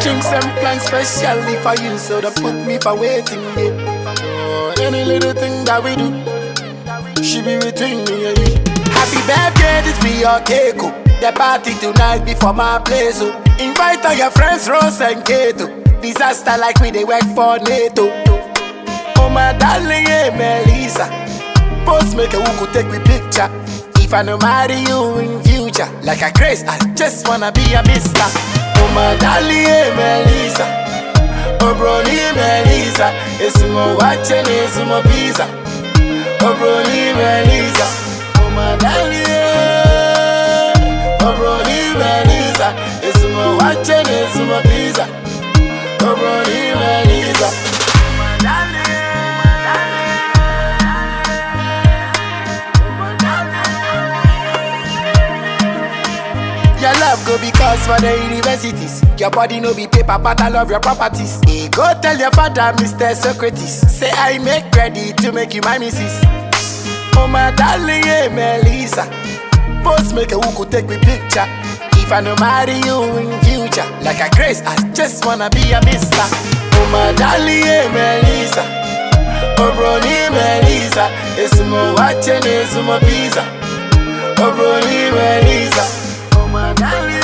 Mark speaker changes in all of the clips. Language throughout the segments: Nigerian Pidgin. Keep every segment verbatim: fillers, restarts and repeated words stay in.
Speaker 1: drinks and plans specially for you, so don't put me for waiting. Yeah. Oh, any little thing that we do, she be between me and you. Happy birthday, this be your cake. Oh. The party tonight before my place. Oh. Invite all your friends, Rose and Kato. Disaster like we they work for NATO. Oh my darling, yeah, Melissa. Post make a who could take me picture. If I no marry you in future, like a grace, I just wanna be a mister. Oh my darling, yeah, Melissa. Oh brony, Melissa. It's more watching, it's more pizza. Oh brony, Melissa. Oh my darling, yeah. Oh brony, Melissa. It's more watching, it's more pizza. Oh brony, Melissa. Oh my darling. Your love go because for the universities. Your body no be paper, but I love your properties. Hey, go tell your father, Mister Socrates. Say I make ready to make you my missus. Oh my darling, yeah, Melissa. Post make a who could take me picture. If I no marry you in future, like a grace, I just wanna be a mister. Oh my darling, yeah, Melissa. Oh brony, Melissa. It's more watching, it's more pizza. Oh brony, Melissa. Oh my darling,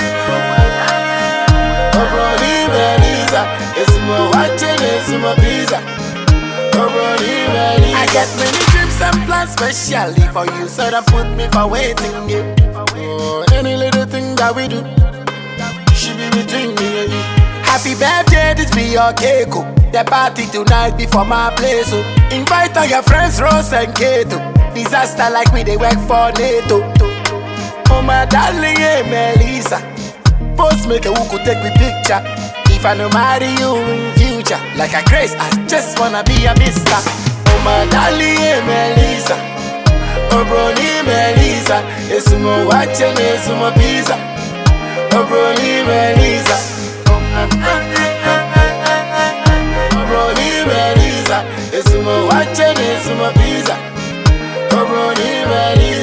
Speaker 1: oh brony, Melissa. It's more watching, it's more pizza. Oh brony, Melissa. I get many trips and plans specially for you, so don't put me for waiting. Yeah. Oh, any little thing that we do, she be between me and you. Happy birthday, this be your cake. Oh. The party tonight before my place. Oh. Invite all your friends, Rose and Kato. Disaster like we they work for NATO. Oh my darling, yeah, Melissa. Post make a who could take me picture. If I no marry you in future, like a grace, I just wanna be a mister. Oh my darling, yeah, Melissa. Oh brony, Melissa. It's more watching, it's more pizza. Oh brony, Melissa. Oh my oh brony, Melissa. It's more watching, it's more pizza. Oh brony, Melissa.